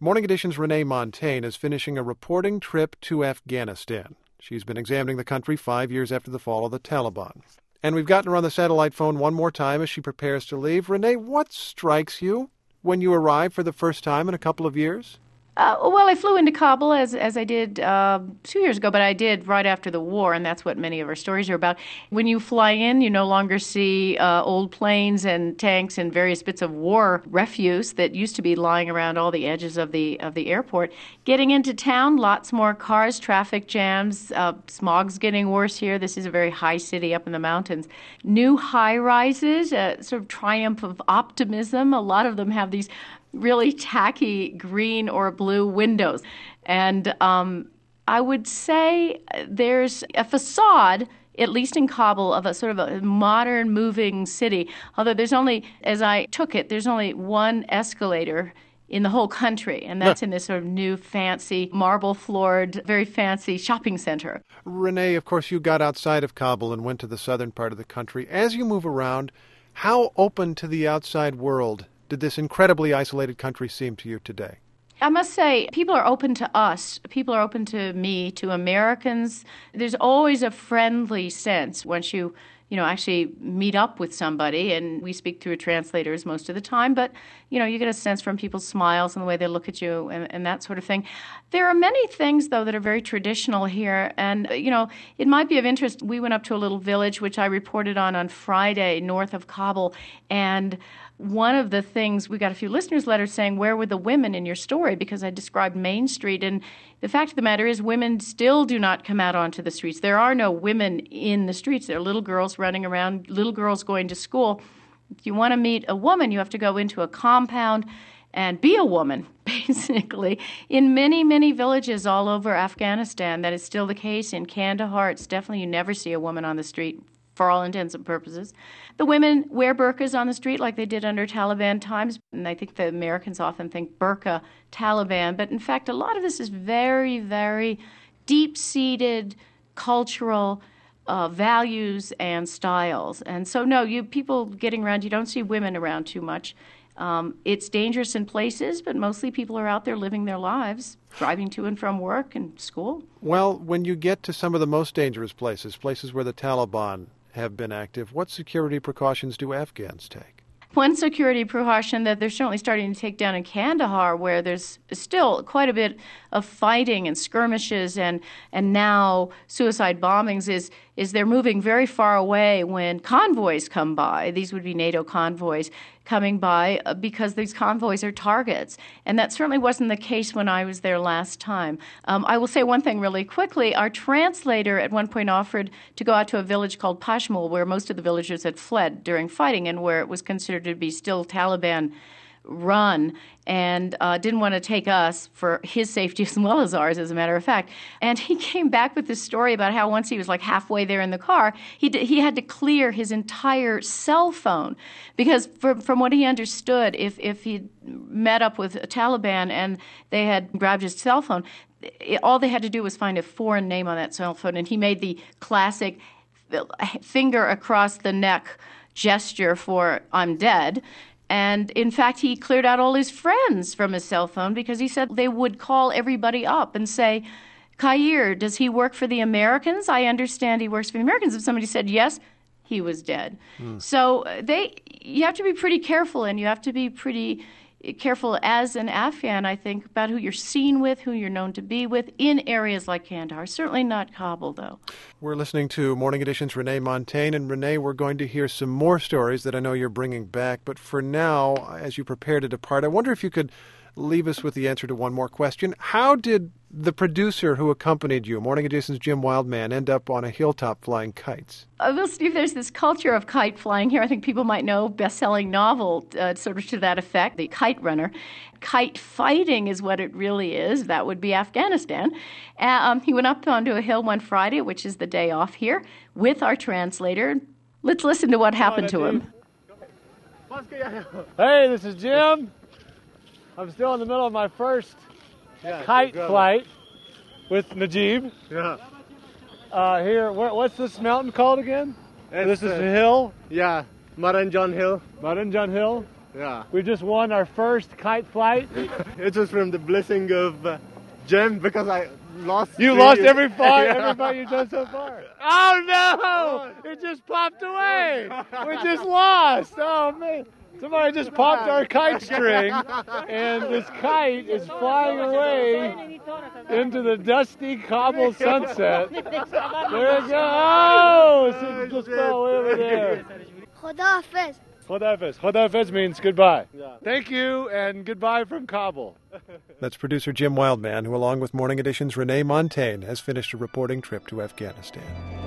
Morning Edition's Renee Montagne is finishing a reporting trip to Afghanistan. She's been examining the country 5 years after the fall of the Taliban. And we've gotten her on the satellite phone one more time as she prepares to leave. Renee, what strikes you when you arrive for the first time in a couple of years? Well, I flew into Kabul as I did 2 years ago, but I did right after the war, and that's what many of our stories are about. When you fly in, you no longer see old planes and tanks and various bits of war refuse that used to be lying around all the edges of the airport. Getting into town, lots more cars, traffic jams, smog's getting worse here. This is a very high city up in the mountains. New high-rises, sort of triumph of optimism. A lot of them have these really tacky green or blue windows. And I would say there's a facade, at least in Kabul, of a sort of a modern moving city. Although there's only, as I took it, there's only one escalator in the whole country, and that's in this sort of new, fancy, marble-floored, very fancy shopping center. Renee, of course, you got outside of Kabul and went to the southern part of the country. As you move around, how open to the outside world did this incredibly isolated country seem to you today? I must say, people are open to us. People are open to me, to Americans. There's always a friendly sense once you actually meet up with somebody, and we speak through translators most of the time, but, you get a sense from people's smiles and the way they look at you and that sort of thing. There are many things, though, that are very traditional here, and, it might be of interest. We went up to a little village, which I reported on Friday, north of Kabul, and one of the things, we got a few listeners' letters saying, where were the women in your story? Because I described Main Street. And the fact of the matter is women still do not come out onto the streets. There are no women in the streets. There are little girls running around, little girls going to school. If you want to meet a woman, you have to go into a compound and be a woman, basically. In many, many villages all over Afghanistan, that is still the case. In Kandahar, it's definitely, you never see a woman on the street, for all intents and purposes. The women wear burqas on the street like they did under Taliban times, and I think the Americans often think burqa, Taliban, but in fact a lot of this is very, very deep-seated cultural values and styles. And so no, people getting around, you don't see women around too much. It's dangerous in places, but mostly people are out there living their lives, driving to and from work and school. Well, when you get to some of the most dangerous places where the Taliban have been active, what security precautions do Afghans take? One security precaution that they're certainly starting to take down in Kandahar, where there's still quite a bit of fighting and skirmishes and now suicide bombings, is they're moving very far away when convoys come by. These would be NATO convoys coming by because these convoys are targets. And that certainly wasn't the case when I was there last time. I will say one thing really quickly. Our translator at one point offered to go out to a village called Pashmul, where most of the villagers had fled during fighting and where it was considered to be still Taliban run, and didn't want to take us for his safety as well as ours, as a matter of fact. And he came back with this story about how once he was like halfway there in the car, he had to clear his entire cell phone because from what he understood, if he met up with a Taliban and they had grabbed his cell phone, all they had to do was find a foreign name on that cell phone, and he made the classic finger across the neck gesture for "I'm dead." And in fact, he cleared out all his friends from his cell phone because he said they would call everybody up and say, "Khair, does he work for the Americans? I understand he works for the Americans." If somebody said yes, he was dead. So you have to be pretty careful, and you have to be pretty careful as an Afghan, I think, about who you're seen with, who you're known to be with in areas like Kandahar. Certainly not Kabul, though. We're listening to Morning Edition's Renee Montagne. And Renee, we're going to hear some more stories that I know you're bringing back. But for now, as you prepare to depart, I wonder if you could leave us with the answer to one more question. How did the producer who accompanied you, Morning Edition's Jim Wildman, end up on a hilltop flying kites? Well, Steve, there's this culture of kite flying here. I think people might know, best-selling novel sort of to that effect, The Kite Runner. Kite fighting is what it really is. That would be Afghanistan. He went up onto a hill one Friday, which is the day off here, with our translator. Let's listen to what happened to him. Hey, this is Jim. I'm still in the middle of my first kite flight with Najib. Yeah. Here, what's this mountain called again? This is a hill? Yeah, Maranjan Hill. Maranjan Hill? Yeah. We just won our first kite flight It was from the blessing of Jem because I lost. You lost every fight you've done so far. Oh no! It just popped away. We just lost. Oh man! Somebody just popped our kite string, and this kite is flying away into the dusty cobble sunset. There it goes. Oh, it just fell away over there. Khuda Hafiz. Khuda Hafiz. Khuda Hafiz means goodbye. Thank you, and goodbye from Kabul. That's producer Jim Wildman, who along with Morning Edition's Renee Montagne has finished a reporting trip to Afghanistan.